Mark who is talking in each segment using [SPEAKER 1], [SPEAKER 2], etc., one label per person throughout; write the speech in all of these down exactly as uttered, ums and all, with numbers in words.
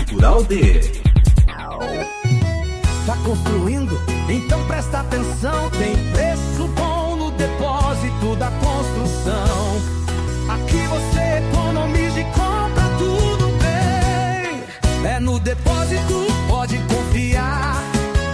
[SPEAKER 1] Cultural D.
[SPEAKER 2] Tá construindo? Então presta atenção. Tem preço bom no depósito da construção. Aqui você economiza e compra tudo bem. É no depósito, pode confiar.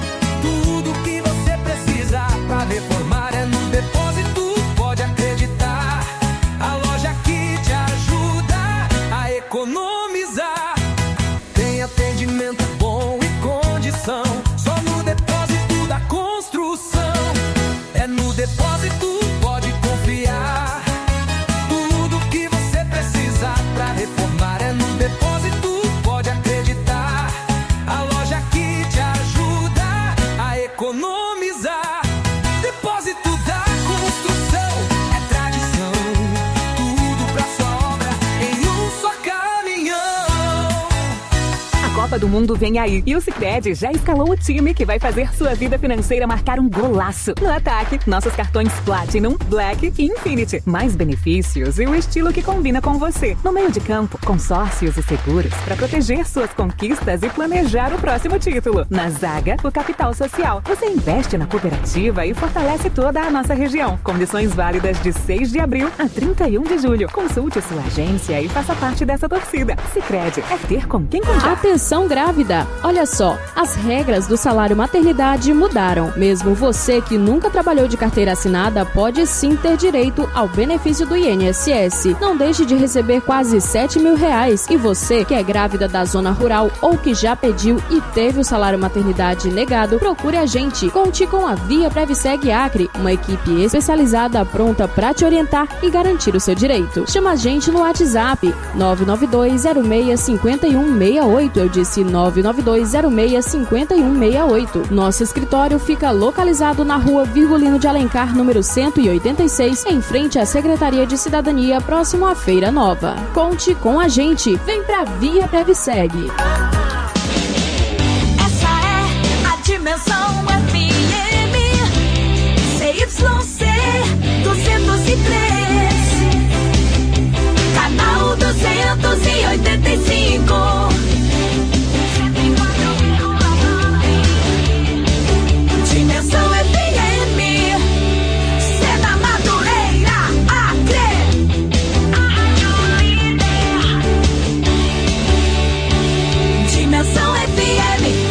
[SPEAKER 2] Tudo que você precisa pra reformar é no depósito, pode acreditar. A loja que te ajuda a economizar. Tem atendimento bom e condição. Só no depósito da construção. É no depósito, pode confiar. Tudo que você precisa pra reformar é no depósito, pode acreditar. A loja que te ajuda a economizar. Depósito da construção é tradição. Tudo pra sua obra em um só caminhão.
[SPEAKER 3] A Copa do Mundo vem aí e o Sicredi já escalou o time que vai fazer sua vida financeira marcar um golaço. No ataque, nossos cartões Platinum, Black e Infinity. Mais benefícios e o estilo que combina com você. No meio de campo, consórcios e seguros para proteger suas conquistas e planejar o próximo título. Na zaga, o capital social. Você investe na cooperativa e fortalece toda a nossa região. Condições válidas de seis de abril a trinta e um de julho. Consulte sua agência e faça parte dessa torcida. Sicredi é ter com quem contar.
[SPEAKER 4] Atenção grávida! Olha só, as regras do salário maternidade mudaram. Mesmo você que nunca trabalhou de carteira assinada pode sim ter direito ao benefício do I N S S. Não deixe de receber quase sete mil reais. E você que é grávida da zona rural ou que já pediu e teve o salário maternidade negado, procure a gente. Conte com a Via Previseg Acre, uma equipe especializada pronta para te orientar e garantir o seu direito. Chama a gente no WhatsApp nove nove dois zero seis cinco um seis oito. Eu disse nove nove dois zero seis cinco um seis oito. Nosso escritório fica localizado na rua Virgulino de Alencar, número cento e oitenta e seis, em frente à Secretaria de Cidadania, próximo à Feira Nova. Conte com a gente. Vem pra Via Previseg.
[SPEAKER 5] Essa é a Dimensão F M C Y C duzentos e três, canal duzentos e oitenta e cinco. Dimensão F M, Seda Madureira, Acre. Dimensão F M.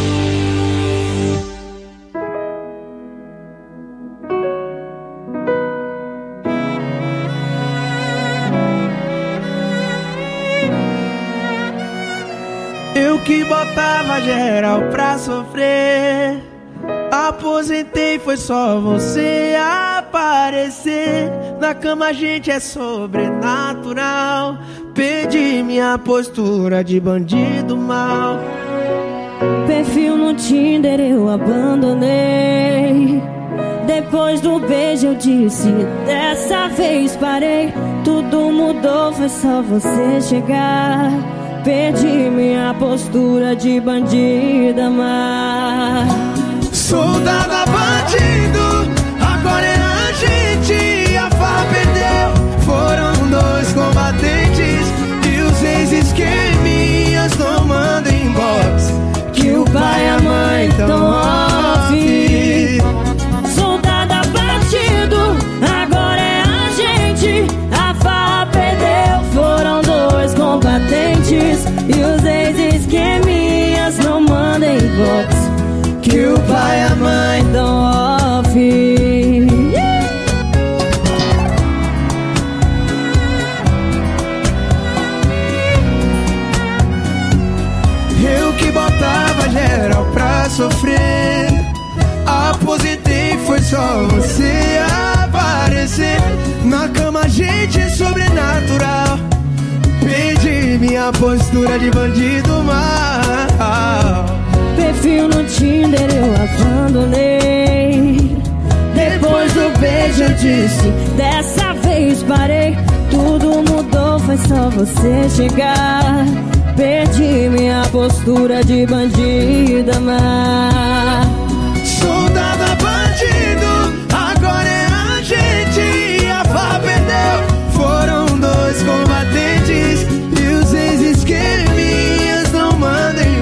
[SPEAKER 6] Eu que botava geral pra sofrer, aposentei, foi só você aparecer. Na cama a gente é sobrenatural. Perdi minha postura de bandido mal.
[SPEAKER 7] Perfil no Tinder eu abandonei. Depois do beijo eu disse, dessa vez parei. Tudo mudou, foi só você chegar. Perdi minha postura de bandida má.
[SPEAKER 6] Soldada bandido, agora é a gente. A farra perdeu, foram dois combatentes. E os ex-esqueminhas não mandam inbox, que o pai e a mãe tão off.
[SPEAKER 7] Soldada bandido, agora é a gente. A farra perdeu, foram dois combatentes. E os ex-esqueminhas não mandam inbox, que o pai e a mãe tão off.
[SPEAKER 6] Eu que botava geral pra sofrer, aposentei, foi só você aparecer. Na cama a gente é sobrenatural. Perdi minha postura de bandido mal.
[SPEAKER 7] Perfil no Tinder eu abandonei. Depois do beijo eu disse, dessa vez parei. Tudo mudou, foi só você chegar. Perdi minha postura de bandida má.
[SPEAKER 6] Soldada bandido, agora é a gente. A farra perdeu, foram dois combatentes. E os ex-esqueminhas não mandam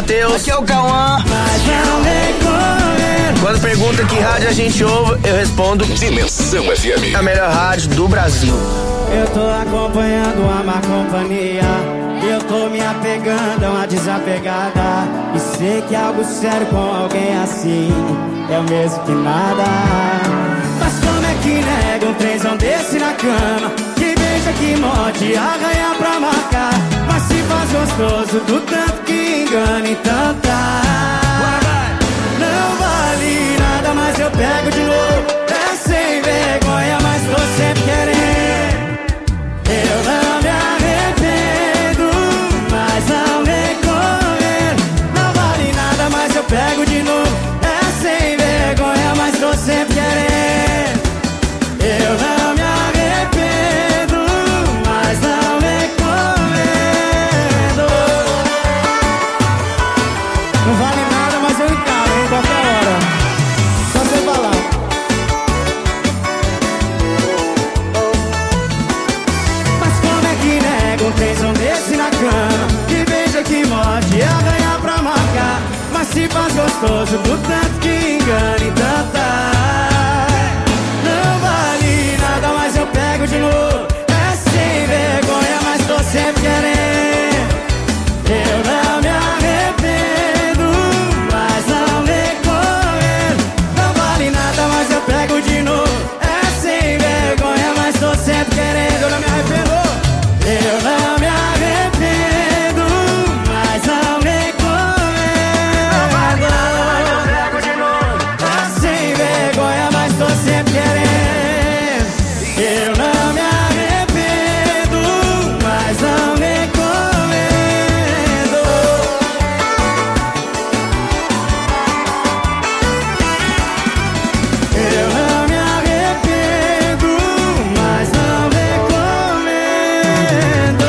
[SPEAKER 1] Matheus.
[SPEAKER 6] Aqui é o Cauã.
[SPEAKER 2] Mas não recorrer.
[SPEAKER 1] Quando pergunta que rádio a gente ouve, eu respondo
[SPEAKER 8] Dimensão F M.
[SPEAKER 1] a melhor rádio do Brasil.
[SPEAKER 2] Eu tô acompanhando a má companhia. Eu tô me apegando a uma desapegada. E sei que algo sério com alguém assim é o mesmo que nada. Mas como é que nega um trenzão desse na cama? Que beija, que morde, arranha pra marcar. Mas se faz gostoso do tanto que engana, então tá. Não vale nada, mas eu pego de novo. É sem vergonha, mas tô sempre querendo. Eu não me arrependo, mas não recorrer. Não vale nada, mas eu pego de novo. É sem vergonha, mas tô sempre querendo. Eu não me arrependo, mas não recomendo. Não vale nada, mas eu encaro, hein, qualquer hora. Só você falar. Mas como é que nega um trenzão desse na cama? Que beija, que morde, arranha pra marcar. Mas se faz gostoso do tanto que engana, então tá. Não vale nada, mas eu pego de novo. É sem vergonha, mas tô sempre querendo. Eu não me arrependo, mas não recorrer. Não vale nada, mas eu pego de novo. É sem vergonha, mas tô sempre querendo. Eu não me arrependo. Eu não me arrependo, mas não recorrer. Não vale nada, mas eu pego de novo. É sem vergonha, mas tô sempre querendo. Eu não me arrependo, mas não recomendo. Eu não me arrependo, mas não recomendo.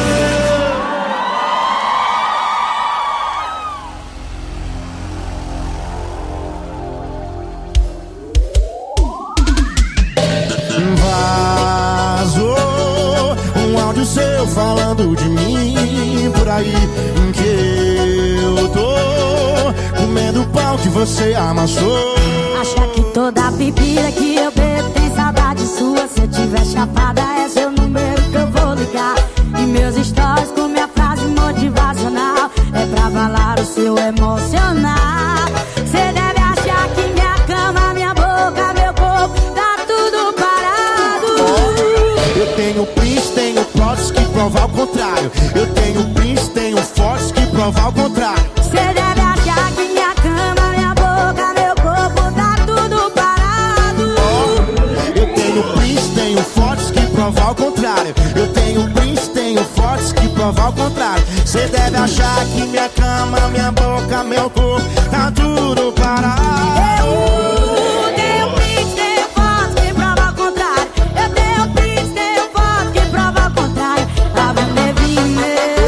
[SPEAKER 6] Vazou um áudio seu falando de mim por aí, em que eu tô comendo o pau que você amassou.
[SPEAKER 5] Acha que toda bebida que eu bebo tem saudade sua? Se eu tiver chapada é seu número que eu vou ligar. E meus stories com minha frase motivacional é pra abalar o seu emocional. Cê deve achar que minha cama, minha boca, meu corpo tá tudo parado.
[SPEAKER 6] Eu tenho prints, tenho fotos que provam ao contrário. Eu tenho prints, tenho fotos que provam ao contrário.
[SPEAKER 5] Cê deve achar que minha cama, minha boca, meu corpo tá tudo parado.
[SPEAKER 6] Eu tenho prints, tenho fotos que provam ao contrário. Eu tenho prints, tenho fotos que provam ao contrário. Cê deve achar que minha cama, minha boca, meu corpo tá tudo parado.
[SPEAKER 5] Eu tenho prints, tenho fotos que provam ao contrário. Eu tenho prints, tenho fotos que provam ao contrário. A Vendevine.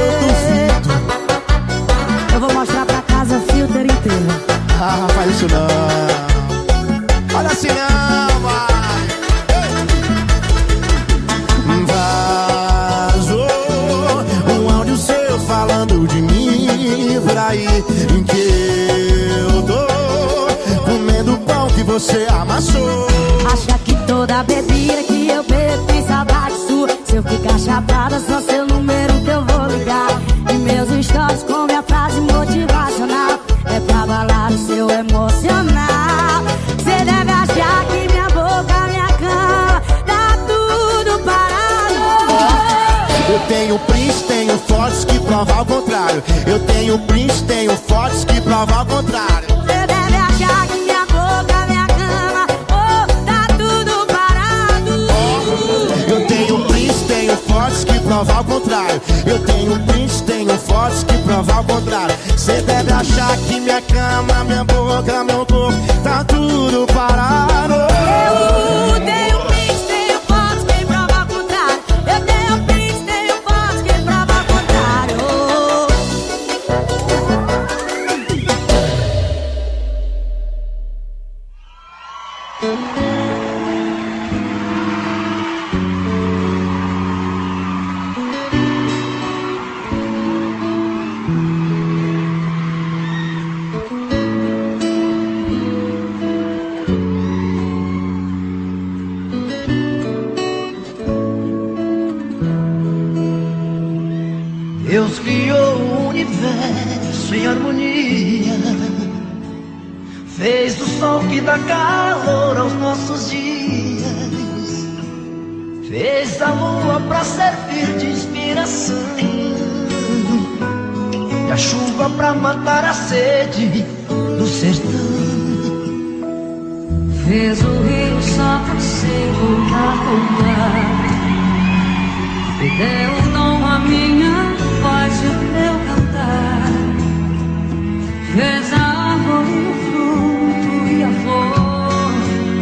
[SPEAKER 5] Eu vou mostrar pra casa filter inteiro.
[SPEAKER 6] Ah, faz isso não. Olha assim não, vai. Vazou um áudio seu falando de mim por aí, em que eu tô comendo o pão que você amassou.
[SPEAKER 5] Acha que toda bebida que eu bebo tem saudade sua? Se eu ficar chapada, só seu número que eu vou ligar. E meus stories com minha frase motivacional é pra abalar o seu emocional. Cê deve achar que minha boca, minha cama tá tudo parado.
[SPEAKER 6] Eu tenho prints, tenho fotos que provam ao contrário. Eu tenho prints, tenho fotos que provam ao contrário.
[SPEAKER 5] Cê deve achar que minha boca, minha cama, oh, tá tudo parado.
[SPEAKER 6] Eu tenho prints, tenho fotos que provam ao contrário. Eu tenho prints, tenho fotos que provam ao contrário. Cê deve achar que minha cama, minha boca, meu corpo tá tudo parado.
[SPEAKER 5] Eu tenho prints, tenho fotos que provam ao contrário. Eu tenho prints, tenho fotos que provam ao contrário.
[SPEAKER 8] Deus criou o universo em harmonia, fez do sol que dá calor aos nossos dias, fez a lua pra servir de inspiração e a chuva pra matar a sede do sertão.
[SPEAKER 9] Fez o rio só pra se encontrar com o mar, me deu o dom a minha voz e o meu cantar. Fez a árvore, o fruto e a flor,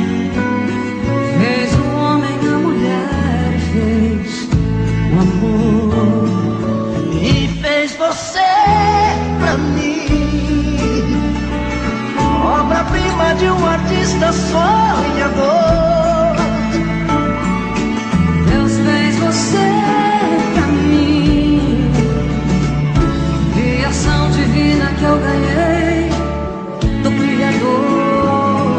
[SPEAKER 9] fez o homem, a mulher, fez o amor
[SPEAKER 8] e fez você pra mim, obra-prima de um artista sonhador.
[SPEAKER 9] Deus fez você pra mim, criação divina que eu ganhei do Criador.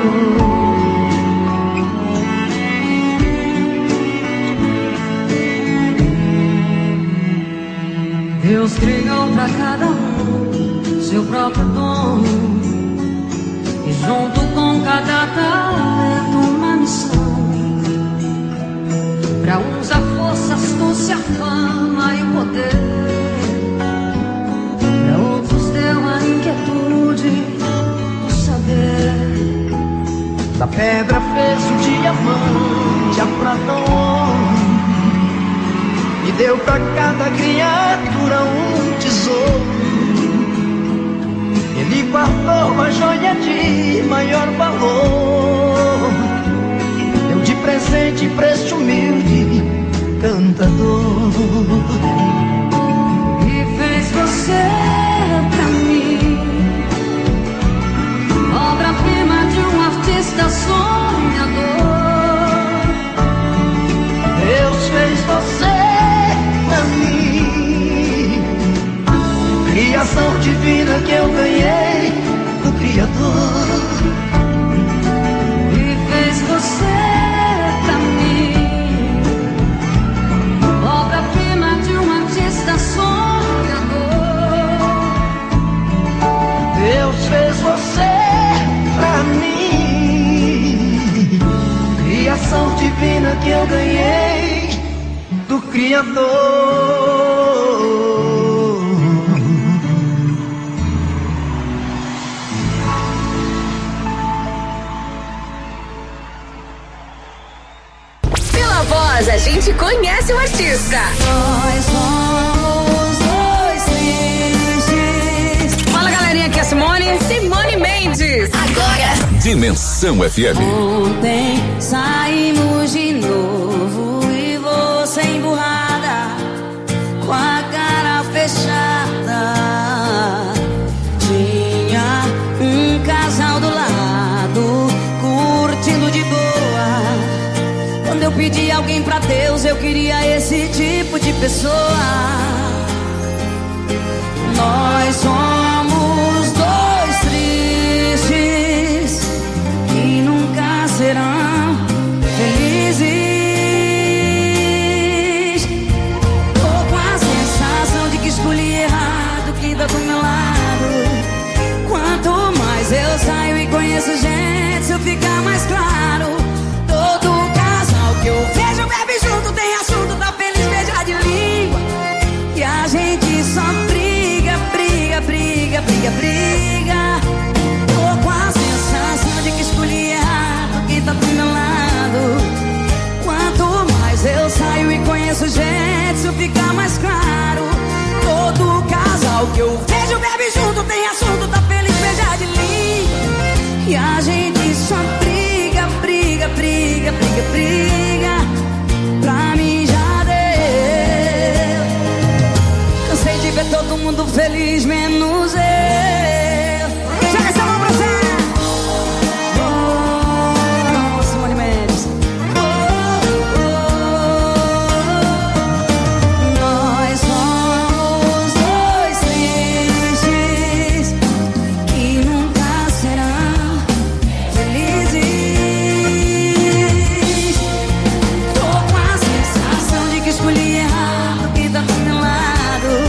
[SPEAKER 9] Deus criou pra cada um seu próprio dom, e junto com cada talento uma missão. Pra uns a força, astúcia, a fama e o poder, pra outros deu a inquietude, o saber.
[SPEAKER 8] Da pedra fez o diamante, a prata o ouro, e deu pra cada criatura um tesouro. Ele guardou uma joia de maior valor, deu de presente pra este humilde cantador.
[SPEAKER 9] E fez você pra mim, obra-prima de um artista sonhador.
[SPEAKER 8] Deus fez você pra mim, criação divina que eu ganhei do Criador.
[SPEAKER 9] E fez você pra mim, obra-prima de um artista sonhador.
[SPEAKER 8] Deus fez você pra mim, criação divina que eu ganhei do Criador.
[SPEAKER 3] A gente conhece o artista.
[SPEAKER 9] Nós somos dois tristes.
[SPEAKER 3] Fala, galerinha, aqui é a Simone. Simone Mendes. Agora.
[SPEAKER 10] Dimensão F M.
[SPEAKER 9] Ontem saímos de novo e você emburrada, com a cara fechada. Tinha um casal do lado, curtindo de boa. Quando eu pedi alguém pra Deus, eu queria esse tipo de pessoa. Nós somos dois tristes que nunca serão felizes. Tô com a sensação de que escolhi errado quem tá do meu lado. Quanto mais eu saio e conheço gente, isso fica mais claro. Que eu vejo, bebe junto, tem assunto, tá feliz, beija de língua. E a gente só briga, briga, briga, briga, briga. Tô com a sensação de que escolhi errado quem tá do meu lado. Quanto mais eu saio e conheço gente, isso fica mais claro. Todo casal que eu vejo, bebe junto, tem assunto, tá feliz, beija de língua. E a gente só briga, briga, briga, briga, briga. Pra mim já deu. Cansei de ver todo mundo feliz, menos eu. Joga essa mão pra você. Oh, Simone Mendes. Oh, oh, oh. Nós somos dois tristes que nunca serão felizes. Tô com a sensação de que escolhi errado quem tá do meu lado.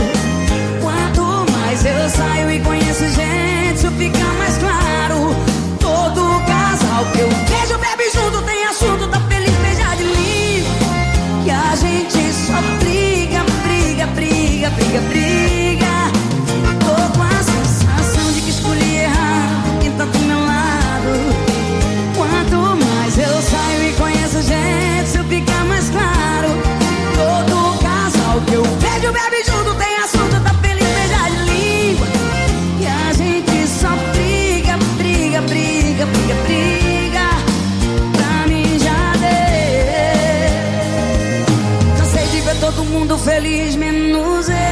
[SPEAKER 9] mundo feliz, menos eu.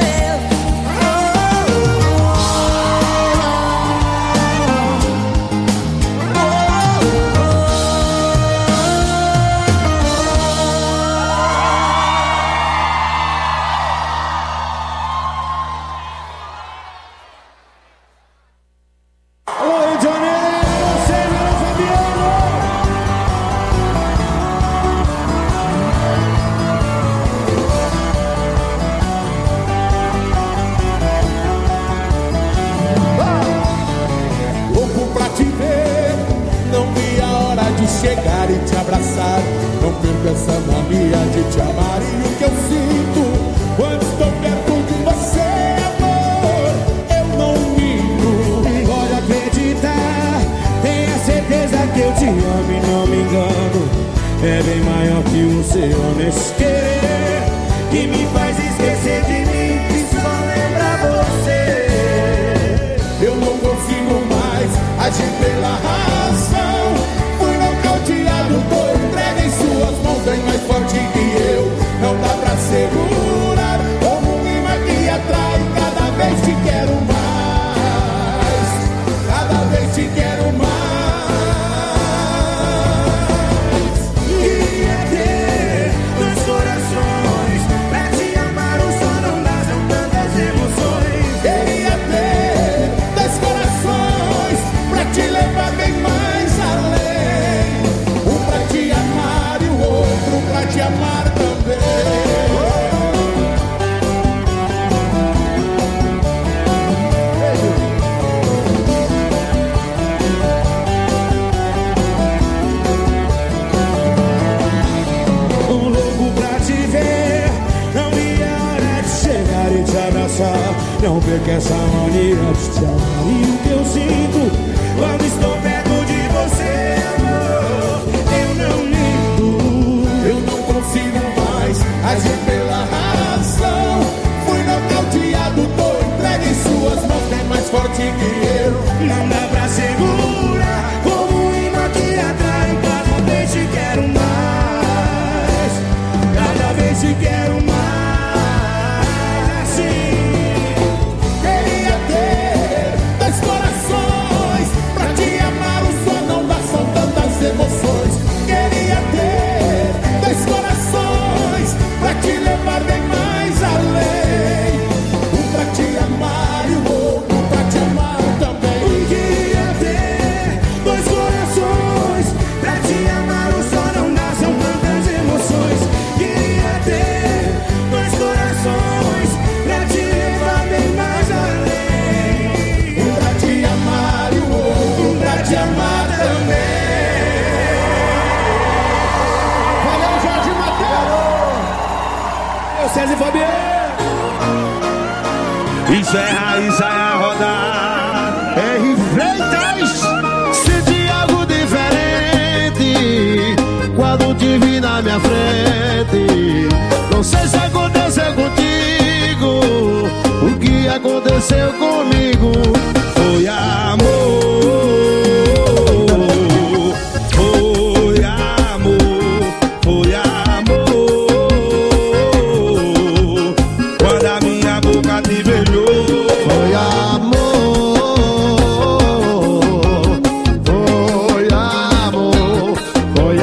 [SPEAKER 10] Chegar e te abraçar, não perca essa mania de te amar. E o que eu sinto quando estou perto de você, amor, eu não minto.
[SPEAKER 6] Pode acreditar, tenha certeza que eu te amo e não me engano. É bem maior que o seu honesto querer, que me faz esquecer de mim e só lembra você.
[SPEAKER 10] Eu não consigo mais agir pela razão. Tô entregue em suas mãos, bem mais forte que eu. Não dá pra segurar, como um imã que atrai. Cada vez te quero mais, cada vez te quero mais.
[SPEAKER 6] Queria ter dois corações pra te amar, o só não dá, são tantas emoções.
[SPEAKER 10] Queria ter dois corações pra te levar bem mais além. Pra te amar e o outro pra te amar também.
[SPEAKER 6] Um louco pra te ver, não vi a hora de chegar e te abraçar. Não perca essa mania de te amar. E o que eu sinto quando estou perto de você,
[SPEAKER 10] agir pela razão. Fui nocauteado, tô entregue em suas mãos, bem mais forte que eu.
[SPEAKER 6] Não dá pra segurar, como um imã que atrai. Cada vez te quero mais, cada vez te quero mais. Sim.
[SPEAKER 10] Queria ter dois corações pra te amar, o só não dá, são tantas emoções. Queria ter dois corações pra te levar bem mais além. Um pra te amar e o outro pra te amar também.
[SPEAKER 6] Queria ter dois corações pra te amar, o só não dá, são tantas emoções. Queria ter dois corações pra te levar bem mais além.
[SPEAKER 10] Um pra te amar e o outro pra te amar também.
[SPEAKER 6] Valeu, Jorge Mateus! César e Fabiano.
[SPEAKER 11] Isso é raiz, sai a rodar.
[SPEAKER 6] R. Freitas.
[SPEAKER 11] Senti algo diferente quando te vi na minha frente. Não sei se aconteceu contigo, o que aconteceu comigo foi amor. Foi amor, foi amor. Quando a minha boca te beijou, foi amor, foi amor, foi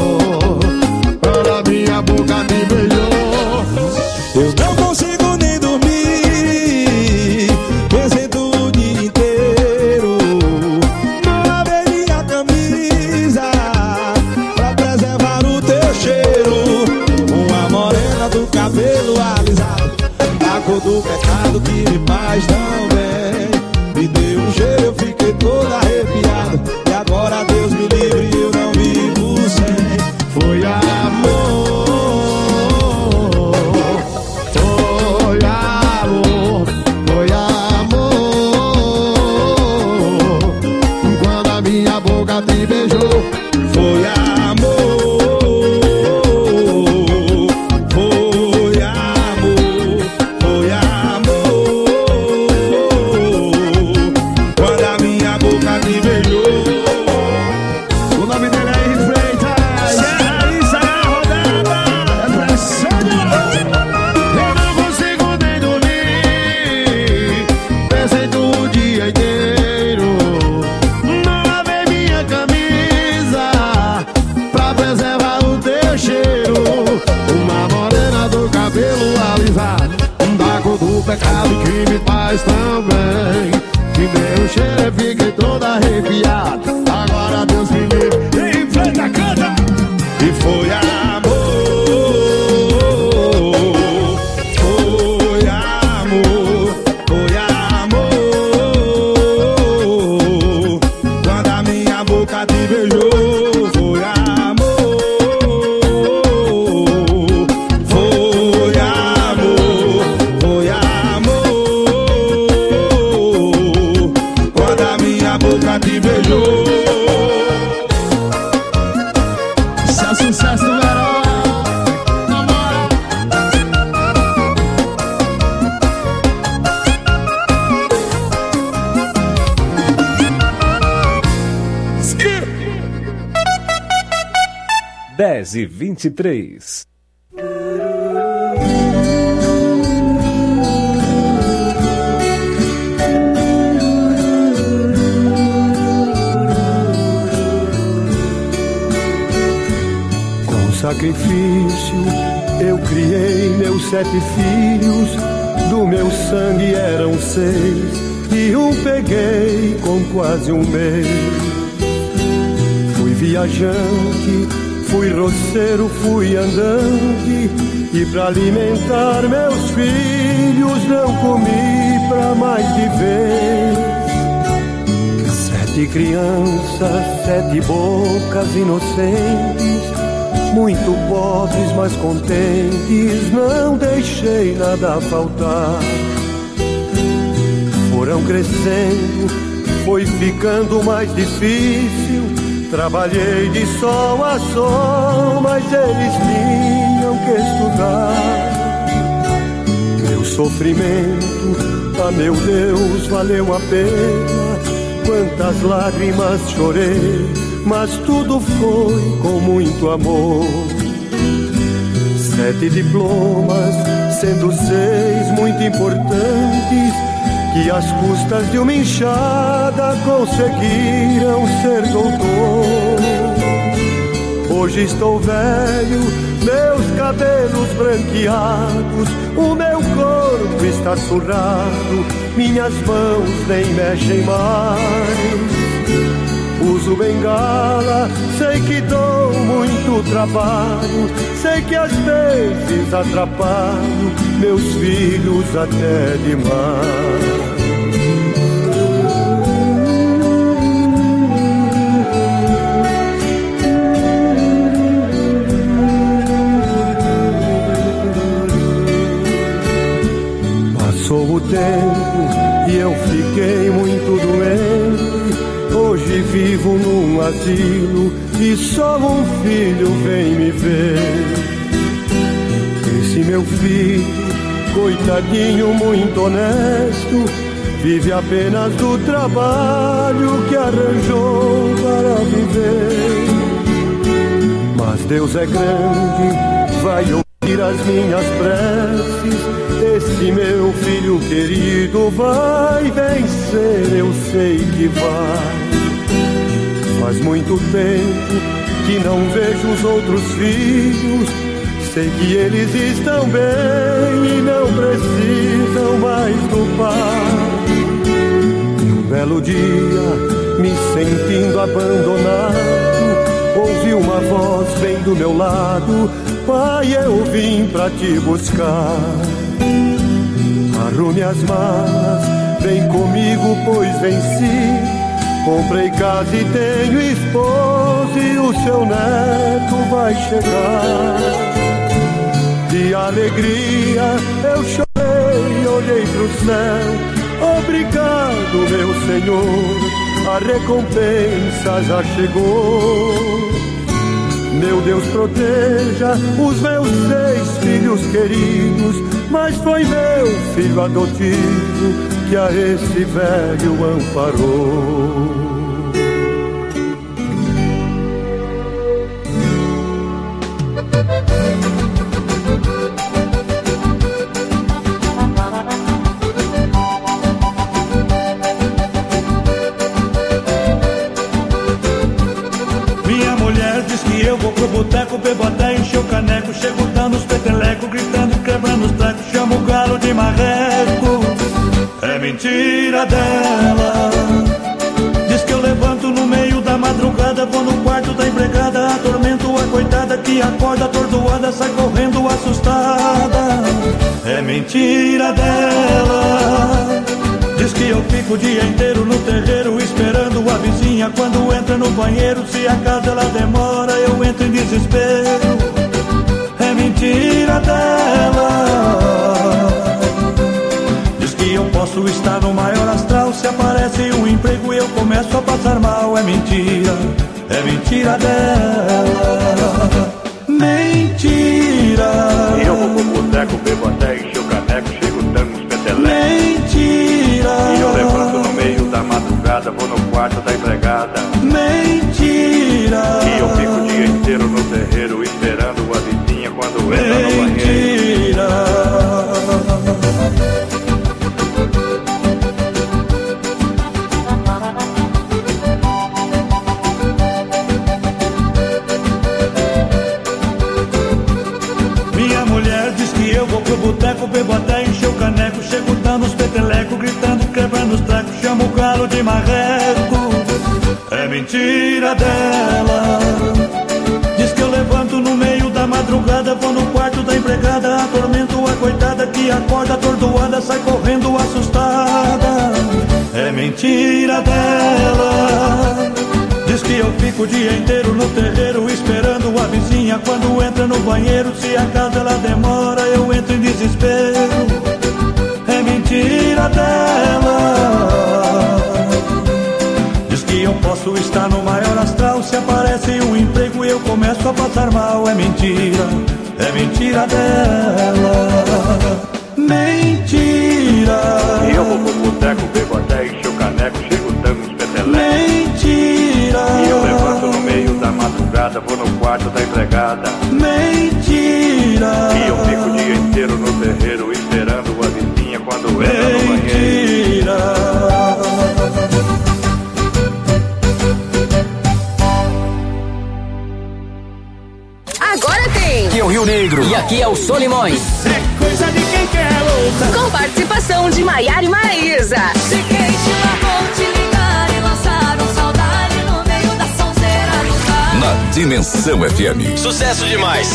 [SPEAKER 11] amor. Quando a minha boca te beijou,
[SPEAKER 6] eu não consigo nem dormir.
[SPEAKER 12] faz tão bem. Me deu um cheiro, fiquei todo arrepiado. Agora Deus me livre, enfrenta, canta. E foi amor, foi amor, foi amor. Quando a minha boca te beijou, foi amor, foi amor, foi amor. Quando a minha boca te beijou. Sucesso do verão, na moral.
[SPEAKER 13] dez e vinte e três.
[SPEAKER 14] Sacrifício, eu criei meus sete filhos, do meu sangue eram seis, e um peguei com quase um mês. Fui viajante, fui roceiro, fui andante, e pra alimentar meus filhos não comi pra mais de vez. Sete crianças, sete bocas inocentes, muito pobres, mas contentes, não deixei nada faltar. Foram crescendo, foi ficando mais difícil. Trabalhei de sol a sol, mas eles tinham que estudar. Meu sofrimento, ah meu Deus, valeu a pena. Quantas lágrimas chorei, mas tudo foi com muito amor. Sete diplomas, sendo seis muito importantes, que às custas de uma enxada conseguiram ser doutor. Hoje estou velho, meus cabelos branqueados, o meu corpo está surrado, minhas mãos nem mexem mais. Uso bengala, sei que dou muito trabalho, sei que às vezes atrapalho meus filhos até demais. Passou o tempo e eu fiquei muito doente. Hoje vivo num asilo e só um filho vem me ver. Esse meu filho, coitadinho, muito honesto, vive apenas do trabalho que arranjou para viver. Mas Deus é grande, vai ouvir as minhas preces. Esse meu filho querido vai vencer, eu sei que vai. Faz muito tempo que não vejo os outros filhos, sei que eles estão bem e não precisam mais do pai. E um belo dia, me sentindo abandonado, ouvi uma voz bem do meu lado: pai, eu vim pra te buscar. Arrume as malas, vem comigo, pois venci. Comprei casa e tenho esposa e o seu neto vai chegar. De alegria eu chorei, olhei pro céu. Obrigado, meu Senhor, a recompensa já chegou. Meu Deus, proteja os meus seis filhos queridos, mas foi meu filho adotivo que a esse velho amparou.
[SPEAKER 11] Minha mulher diz que eu vou pro boteco, bebo até encher o caneco, chego dando os petelecos, gritando, quebrando os trecos, chamo o galo de marreco. É mentira dela. Diz que eu levanto no meio da madrugada, vou no quarto da empregada, atormento a coitada que acorda atordoada, sai correndo assustada. É mentira dela. Diz que eu fico o dia inteiro no terreiro esperando a vizinha quando entra no banheiro. Se a casa ela demora, eu entro em desespero. É mentira dela. Diz que eu posso estar no maior astral, se aparece um emprego e eu começo a passar mal. É mentira, é mentira dela. Mentira.
[SPEAKER 14] Eu vou pro boteco, bebo até encher o caneco, chego dando uns petelecos.
[SPEAKER 11] Mentira.
[SPEAKER 14] E eu levanto no meio da madrugada, vou no quarto da empregada.
[SPEAKER 11] Mentira.
[SPEAKER 14] E eu fico o dia inteiro no terreiro esperando a vizinha quando entra no banheiro.
[SPEAKER 11] Mentira. Minha mulher diz que eu vou pro boteco, bebo até encher o caneco, chego dando os petelecos, gritando, quebrando os trecos, chamo o galo de marreco. É mentira dela. Diz que eu levanto no meio da madrugada, vou no quarto da empregada, atormento a coitada que acorda atordoada, sai correndo assustada. É mentira dela. Diz que eu fico o dia inteiro no terreiro esperando a vizinha quando entra no banheiro. Se a casa ela demora, eu entro em desespero. É mentira dela. Diz que eu posso estar no maior astral, se aparece um emprego e eu começo a passar mal. É mentira, é mentira dela. Mentira.
[SPEAKER 14] E eu vou pro boteco, bebo até encher o caneco, chego dando uns petelecos.
[SPEAKER 11] Mentira.
[SPEAKER 14] E eu levanto no meio da madrugada, vou no quarto da empregada.
[SPEAKER 11] Mentira.
[SPEAKER 14] E eu fico o dia inteiro no terreiro esperando a vizinha quando entra no banheiro.
[SPEAKER 11] Mentira.
[SPEAKER 15] Agora tem
[SPEAKER 1] Aqui é o Rio Negro.
[SPEAKER 15] E aqui é o Solimões.
[SPEAKER 2] É coisa de quem quer luta.
[SPEAKER 15] Com participação de Maiara e Maraísa.
[SPEAKER 9] Se quem te largou te ligar e lançaram saudade no meio da sonzeira do bar.
[SPEAKER 16] Na Dimensão F M.
[SPEAKER 1] Sucesso demais.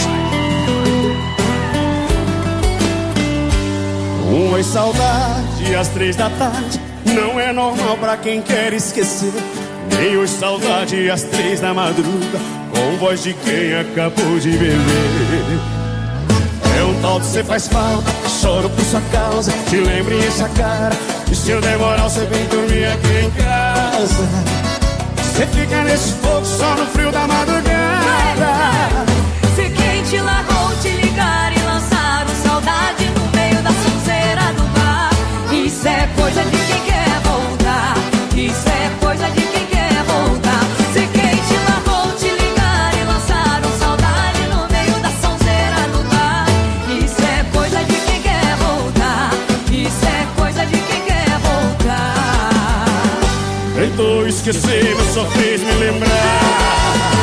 [SPEAKER 10] Oi, saudade, às três da tarde. Não é normal pra quem quer esquecer. Nem oi, saudade, às três da madruga, com voz de quem acabou de beber. É um tal de cê faz falta, choro por sua causa, te lembro e enche a cara. E se eu demorar, você vem dormir aqui em casa. Você fica nesse fogo só no frio da madrugada.
[SPEAKER 9] Se quem te largou te ligar e lançaram saudade no meio da sonzeira do bar. Isso é coisa de quem quer voltar. Isso é coisa de quem quer voltar. Se quem te largou te ligar e lançaram saudade no meio da sonzeira do bar. Isso é coisa de quem quer voltar. Isso é coisa de quem quer voltar.
[SPEAKER 10] Tentou esquecer, mas só fez me lembrar.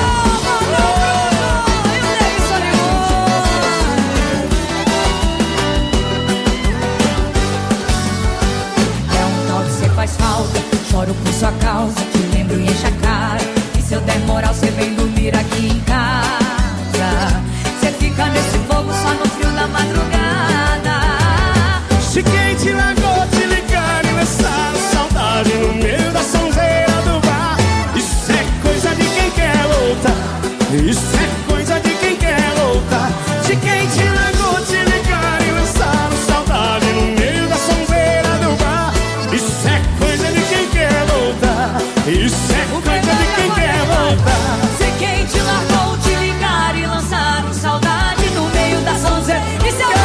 [SPEAKER 9] Faz falta, choro por sua causa, te lembro e enche a cara. E se eu der moral, cê vem dormir aqui em casa. Cê fica nesse fogo só no frio da madrugada.
[SPEAKER 10] Se quem te largou te ligar e lançar saudade no meio da sonzeira do bar. Isso é coisa de quem quer lutar. Isso é coisa de quem quer lutar. Se quem te largou te ligar e lançar saudade no meio da sonzeira do bar. Isso é coisa de quem quer voltar. Isso é coisa de quem quer voltar.
[SPEAKER 9] Se quem te largou te ligar e lançar saudade no meio da sonzeira. Isso é o quê?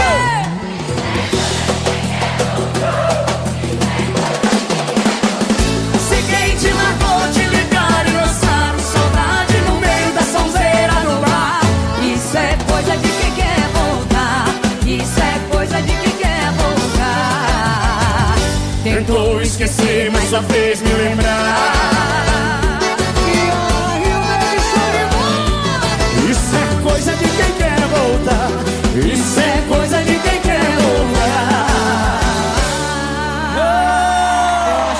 [SPEAKER 9] Se quem te largou te ligar e lançar saudade no meio da sonzeira do bar. Isso é coisa de quem quer voltar. Isso é coisa de quem quer voltar.
[SPEAKER 10] Tentou esquecer, mas só fez me lembrar. Isso é coisa de quem quer voltar. Isso é coisa de quem quer voltar.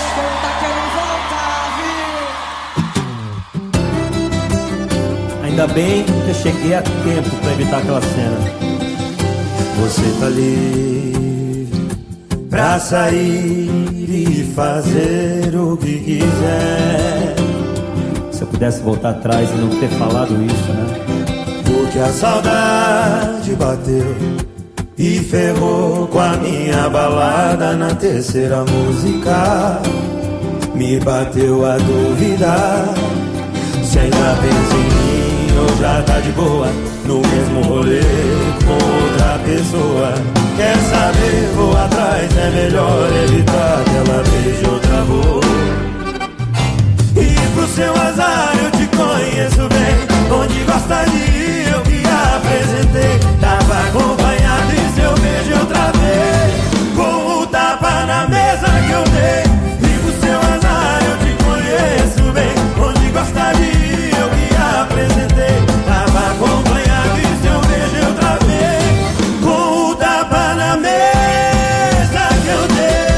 [SPEAKER 17] bem que eu cheguei a tempo pra evitar aquela cena. Você tá livre pra sair e fazer o que quiser. Se eu pudesse voltar atrás e não ter falado isso, né? Porque a saudade bateu e ferrou com a minha balada. Na terceira música me bateu a duvidar se ainda pensa em mim ou já tá de boa no mesmo rolê com outra pessoa. Quer saber, vou atrás, é melhor evitar que ela beije outra boca. E pro seu azar eu te conheço bem, onde gosta de ir eu que apresentei. Tava acompanhado e seu beijo outra vez, com o tapa na mesa que eu dei. E pro seu azar eu te conheço bem, onde gosta de ir eu que apresentei. Tava acompanhado e seu beijo outra vez, com o tapa na mesa que eu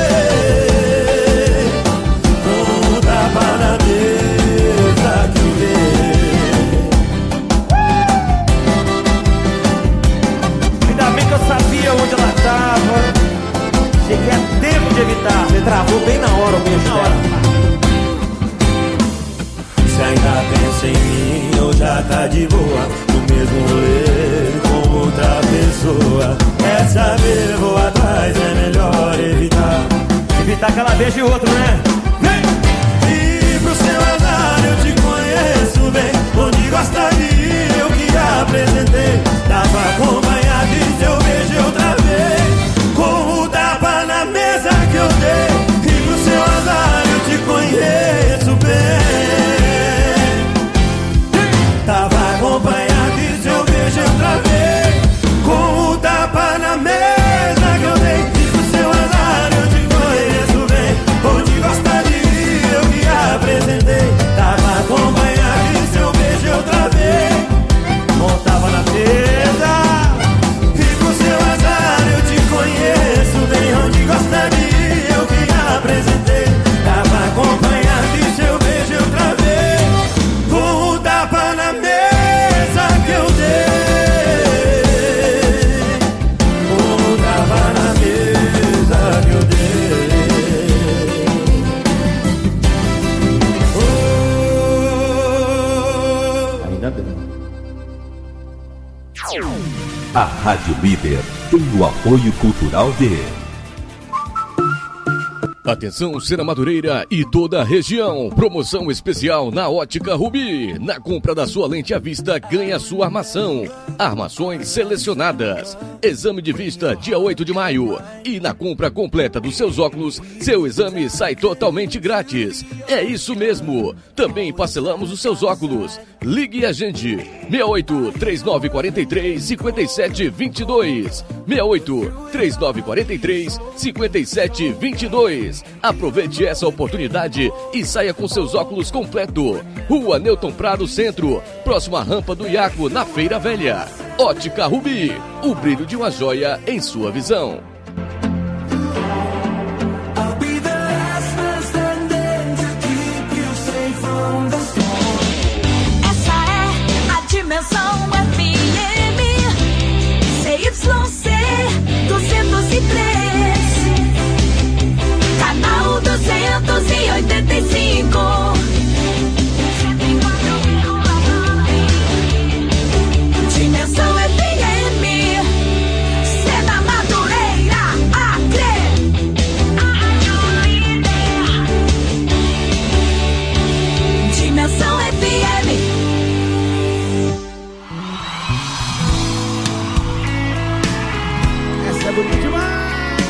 [SPEAKER 17] dei. Com o tapa na mesa que eu dei. Ainda bem que eu sabia onde ela tava. Cheguei a tempo de evitar. Você travou bem na hora, minha história. Se ainda pensa em mim ou já tá de boa no mesmo rolê com outra pessoa. Quer saber, vou atrás, é melhor evitar. Evitar que ela beije outro, né? Vem! E pro seu azar eu te conheço bem, onde gosta de ir eu que apresentei. Tava acompanhado e seu beijo outra vez, com o tapa na mesa que eu dei. E pro seu azar eu te conheço bem. Tava acompanhado e seu beijo outra vez, com o tapa na mesa que eu dei. E pro seu azar eu te conheço bem, onde gosta de ir eu que apresentei. Tava acompanhado e seu beijo outra vez, montava na mesa. E pro seu azar eu te conheço bem, onde gosta de ir eu que apresentei. Tava acompanhado e seu beijo outra vez, com o tapa na mesa que eu dei. Com o tapa na mesa que eu dei. Oh. Ainda bem.
[SPEAKER 16] A Rádio Líder tem o apoio cultural de...
[SPEAKER 18] Atenção, Sena Madureira e toda a região. Promoção especial na Ótica Rubi. Na compra da sua lente à vista, ganha sua armação. Armações selecionadas. Exame de vista dia oito de maio. E na compra completa dos seus óculos, seu exame sai totalmente grátis. É isso mesmo. Também parcelamos os seus óculos. Ligue a gente. seis oito três nove quatro três cinco sete dois dois. seis oito três nove quatro três cinco sete dois dois. Aproveite essa oportunidade e saia com seus óculos completo. Rua Newton Prado Centro, próxima à rampa do Iaco, na Feira Velha. Ótica Rubi, o brilho de uma joia em sua visão.
[SPEAKER 19] Essa é a Dimensão F M C Y C duzentos e três, canal duzentos e oitenta e cinco. Dimensão F M, Sena Madureira, Acre. Dimensão F M.
[SPEAKER 6] Essa é bonita demais.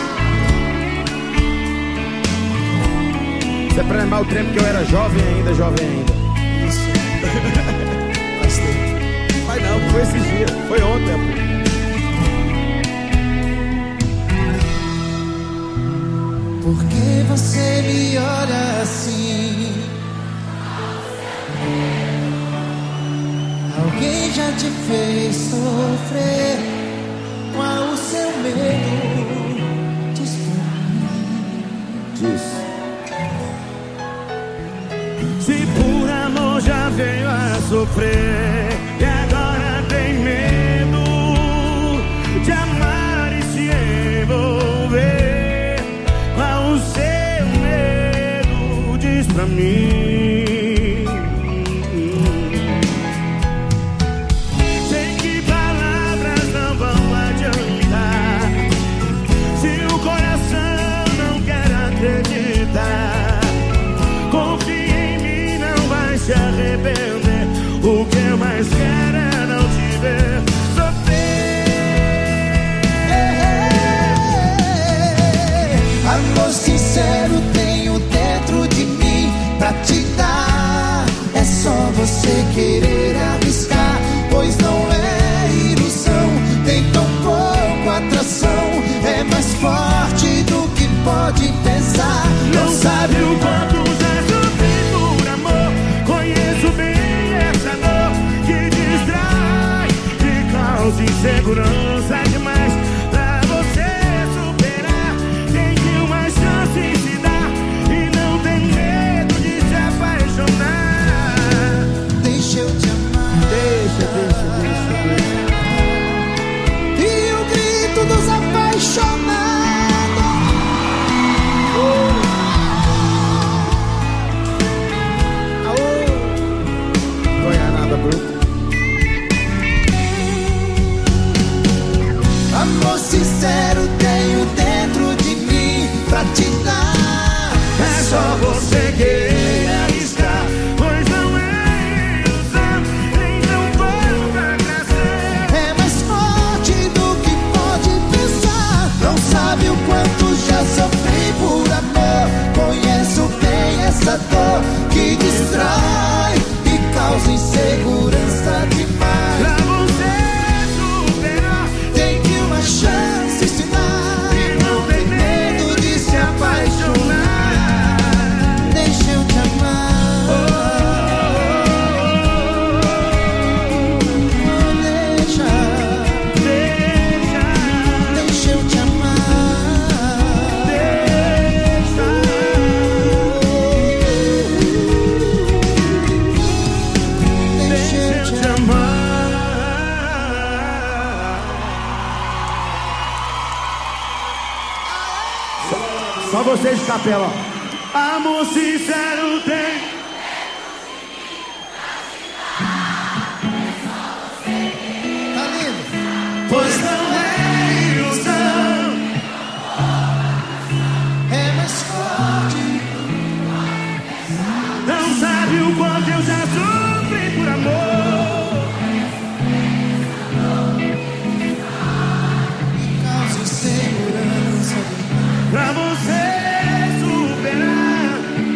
[SPEAKER 6] Isso é pra lembrar o tempo que eu era jovem ainda, jovem ainda. Isso. Faz tempo. Mas não, foi esses dias, foi ontem.
[SPEAKER 8] Por que você me olha assim? Alguém já te fez sofrer? Qual o seu medo? Diz pra mim.
[SPEAKER 6] Diz.
[SPEAKER 2] Se por amor já veio a sofrer, e cansa demais pra você superar. Tem que uma chance se dar e não tem medo de se apaixonar.
[SPEAKER 8] Deixa eu te amar.
[SPEAKER 2] Deixa, deixa, deixa, deixa.
[SPEAKER 8] E o grito dos apaixonados. Oh. Amor sincero tenho dentro de mim pra te dar.
[SPEAKER 2] É só você querer arriscar, pois não é ilusão, então volta pra ser.
[SPEAKER 8] É mais forte do que pode pensar. Não sabe o quanto já sofri por amor. Conheço bem essa dor que distrai e causa insegurança demais.
[SPEAKER 2] Pra você superar,
[SPEAKER 8] tem que uma chance se dar
[SPEAKER 2] e não tem medo de se apaixonar.
[SPEAKER 8] Deixa eu te amar. Oh, deixa,
[SPEAKER 2] deixa,
[SPEAKER 8] deixa eu te amar.
[SPEAKER 2] Deixa, deixa eu te amar.
[SPEAKER 6] Só vocês de capela, ó.
[SPEAKER 2] Amor sincero tem.
[SPEAKER 8] Tá lindo?
[SPEAKER 2] Pois não é ilusão.
[SPEAKER 8] É mais forte.
[SPEAKER 2] Não sabe o quanto eu já sofri por amor.
[SPEAKER 8] Causa insegurança.
[SPEAKER 2] Pra você superar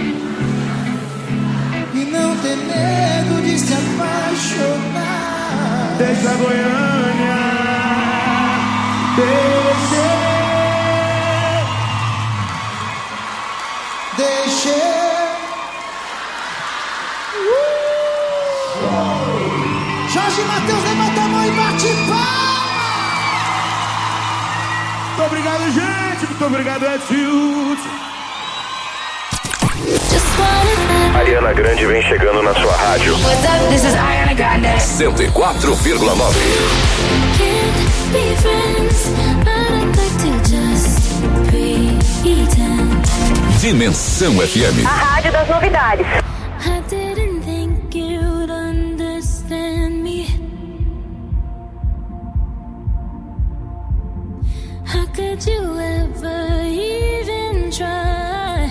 [SPEAKER 8] E não ter medo de se apaixonar.
[SPEAKER 2] Deixa Goiânia, deixa,
[SPEAKER 8] deixa. Uh! Jorge Matheus, levanta a mão e bate palma.
[SPEAKER 2] muito obrigado, gente, muito obrigado, Edilson.
[SPEAKER 20] Ariana Grande vem chegando na sua rádio.
[SPEAKER 19] What's up? This is Ariana Grande.
[SPEAKER 20] cento e quatro vírgula nove.
[SPEAKER 19] Can't be friends, but I'd like to just pretend.
[SPEAKER 20] Dimensão F M.
[SPEAKER 15] A rádio das novidades.
[SPEAKER 19] I didn't think you'd understand me. How could you ever even try?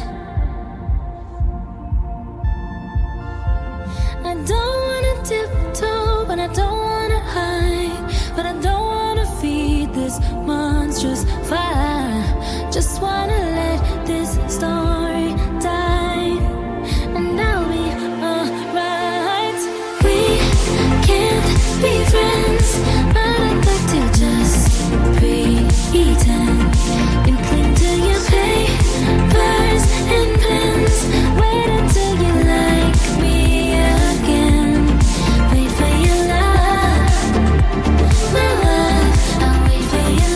[SPEAKER 19] I don't wanna tiptoe, but I don't wanna hide, but I don't wanna feed this monstrous fire. Just wanna let this story die, and I'll be alright. We can't be friends, but I'd like to just pretend and cling to your papers and pens. Wait until you like me again. Wait for your love, my love. I'll wait for your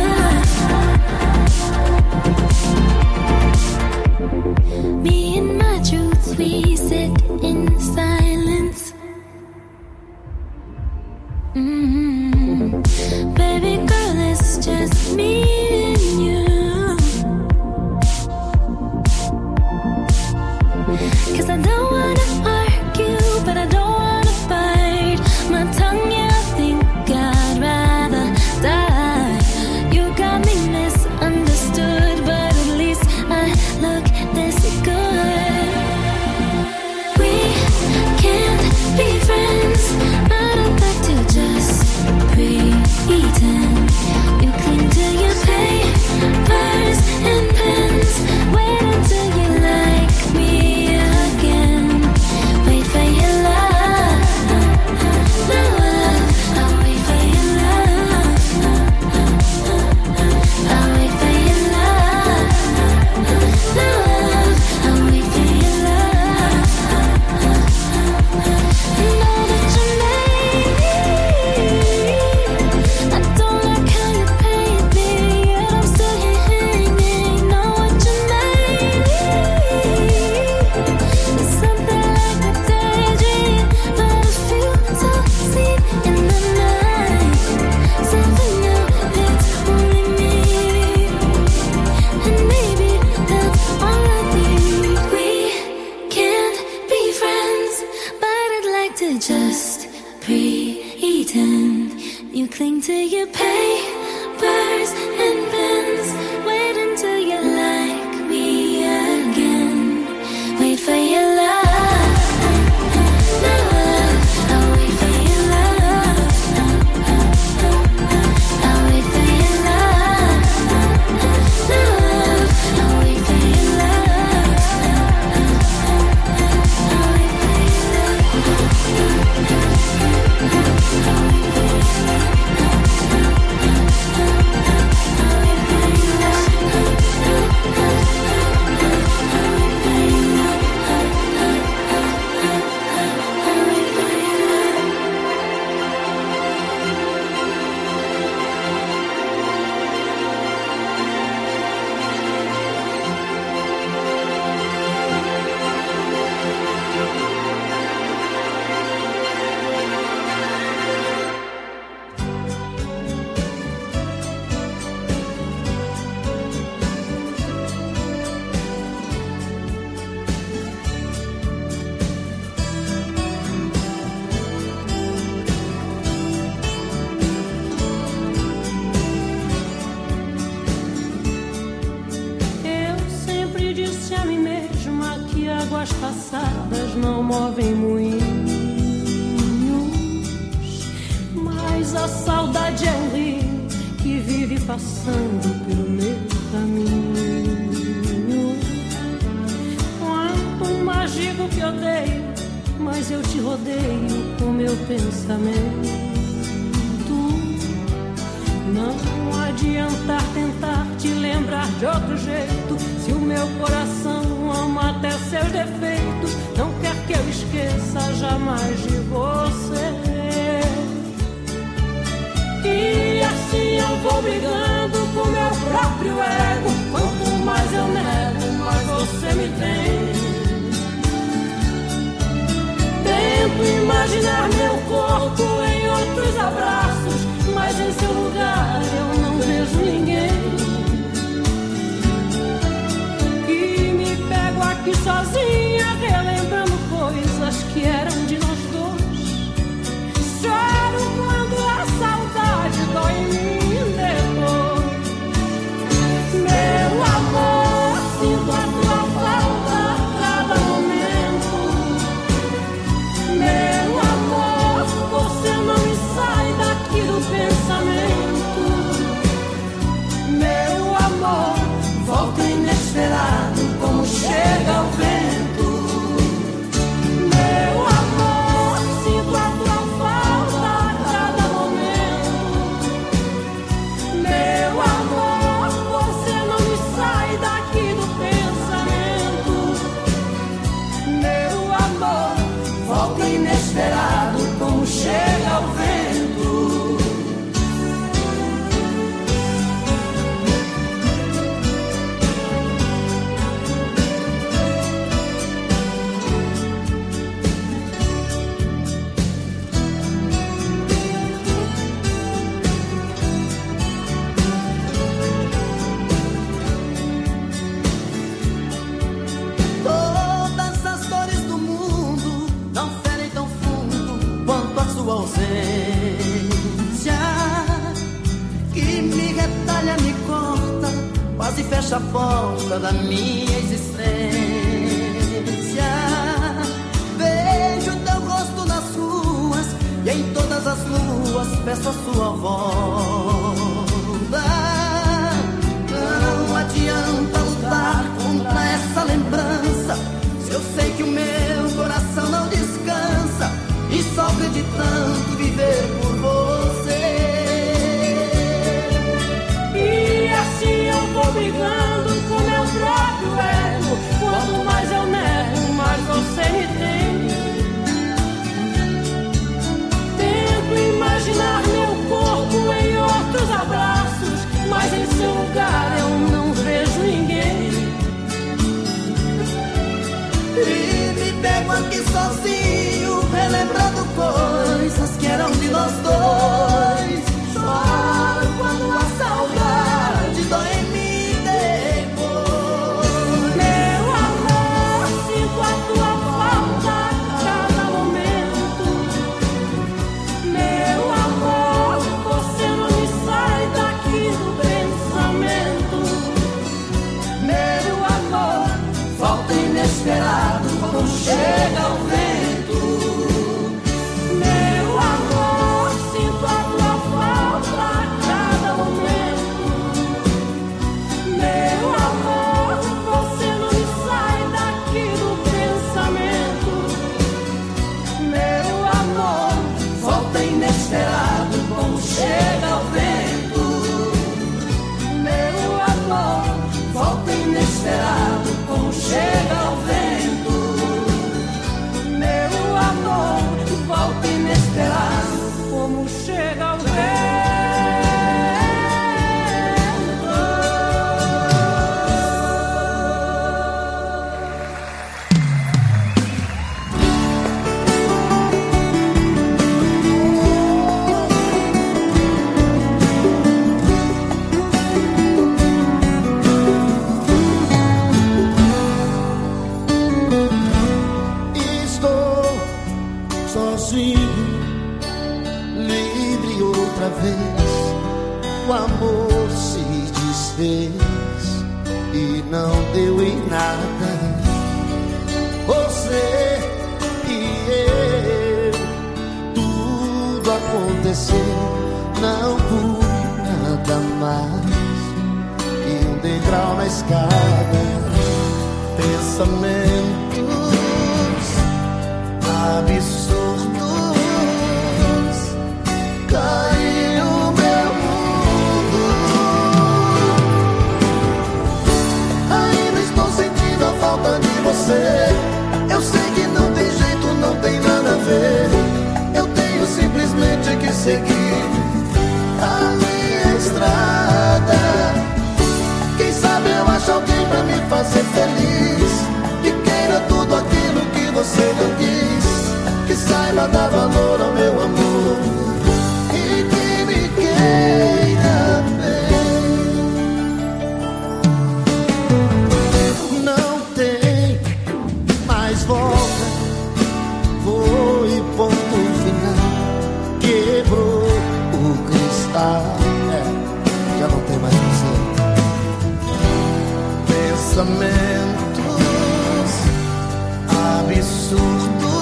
[SPEAKER 19] love. Me and my truth, we sit in silence. Mm-hmm. Baby girl, it's just me and you. 'Cause I don't wanna argue, but I don't wanna bite my tongue, yeah, I think I'd rather die. You got me misunderstood, but at least I look this good. We can't be friends, but I'd like to just pretend and cling to your past. your papers and pens. Wait until you like me again. Wait for your love.
[SPEAKER 2] Passadas não movem moinhos, mas a saudade é um rio que vive passando pelo meu caminho. Quanto mais digo que odeio, mas eu te rodeio com meu pensamento. Não adianta tentar te lembrar de outro jeito, se o meu coração ama até seus defeitos, não quer que eu esqueça jamais de você. E assim eu vou brigando com meu próprio ego. Quanto mais eu nego, mais você me tem. Tento imaginar meu corpo em outros abraços, mas em seu lugar eu não vejo ninguém. Pego aqui sozinha, relembrando coisas que eram de nós dois. Choro quando a saudade dói em mim depois. Meu amor, sinto a tua falta a cada momento. Meu amor, você não me sai daqui do pensamento. Meu amor, volta inesperado como chega o vento. Meu amor, sinto a tua falta a cada momento. Meu amor, você não me sai daqui do pensamento. Meu amor, volta inesperado como chega o vento.
[SPEAKER 21] Quase fecha a porta da minha existência. Vejo teu rosto nas ruas e em todas as luas peço a sua volta. Não adianta lutar contra essa lembrança, se eu sei que o meu coração não descansa e só acreditando viver por você.
[SPEAKER 2] Vou brigando com meu próprio ego. Quanto mais eu nego, mais você me tem. Tento imaginar meu corpo em
[SPEAKER 21] inesperado, como chega o vento. Meu amor, sinto a tua falta a cada momento. Meu amor, você não me sai daqui do pensamento. Meu amor, volta inesperado, como chega o vento. Meu amor, volta inesperado, como chega o vento. Meu amor, volta inesperado, como chega o vento.
[SPEAKER 8] Estou sozinho, livre outra vez. O amor se desfez e não deu em nada. Você e eu, tudo aconteceu, não pude nada mais. E um degrau na escada, pensamentos absurdos, caiu meu mundo. Ainda estou sentindo a falta de você. Eu sei que não tem jeito, não tem nada a ver. Eu tenho simplesmente que seguir a minha estrada. Quem sabe eu acho alguém pra me fazer feliz, que queira tudo aquilo que você não quis, que saiba dar valor ao meu amor e que me queira bem. Não tem mais volta, foi ponto final, quebrou o cristal, é, já não tem mais você. Pensamentos absurdos,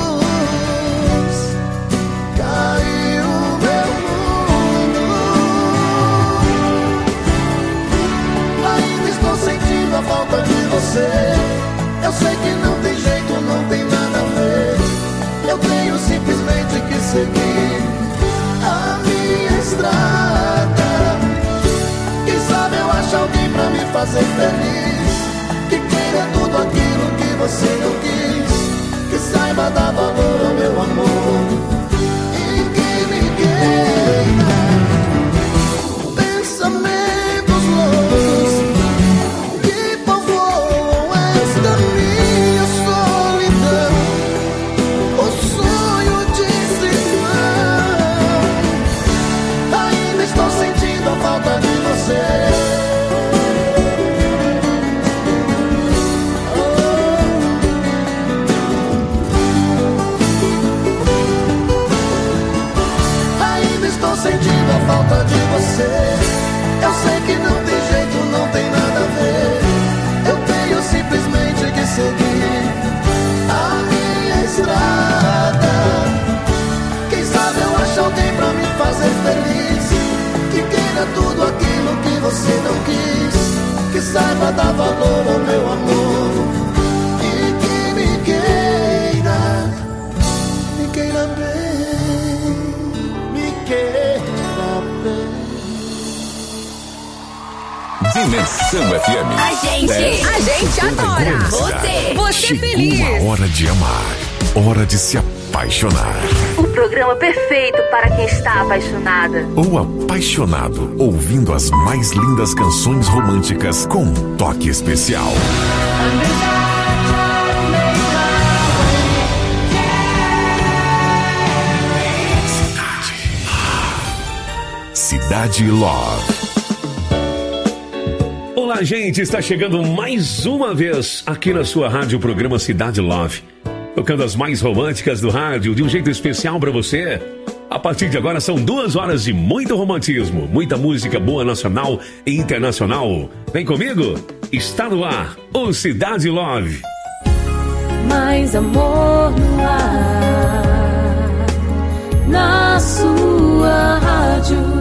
[SPEAKER 8] caiu meu mundo. Ainda estou sentindo a falta de você. Eu sei que não tem jeito, não tem nada a ver. Eu tenho simplesmente que seguir a minha estrada. Quem sabe eu acho alguém pra me fazer feliz, que queira tudo aquilo que você não quis, que saiba dar valor ao meu amor e que me queira. Pensamentos loucos que povoam esta minha solidão, o sonho de simão. Ainda estou sentindo a falta de você. Sentindo a falta de você. Eu sei que não tem jeito, não tem nada a ver. Eu tenho simplesmente que seguir a minha estrada. Quem sabe eu acho alguém pra me fazer feliz, que queira tudo aquilo que você não quis, que saiba dar valor ao meu amor e que me queira, me queira bem, me queira.
[SPEAKER 4] Dimensão F M.
[SPEAKER 15] A gente, a gente adora. Você, você
[SPEAKER 4] Chegou
[SPEAKER 15] feliz.
[SPEAKER 4] a hora de amar, hora de se apaixonar.
[SPEAKER 15] O programa perfeito para quem está apaixonada.
[SPEAKER 4] Ou apaixonado, ouvindo as mais lindas canções românticas com um toque especial. Cidade Love.
[SPEAKER 22] Olá, gente, está chegando mais uma vez aqui na sua rádio, o programa Cidade Love. Tocando as mais românticas do rádio de um jeito especial para você. A partir de agora são duas horas de muito romantismo, muita música boa nacional e internacional. Vem comigo? Está no ar o Cidade Love.
[SPEAKER 19] mais amor no ar. Na sua rádio.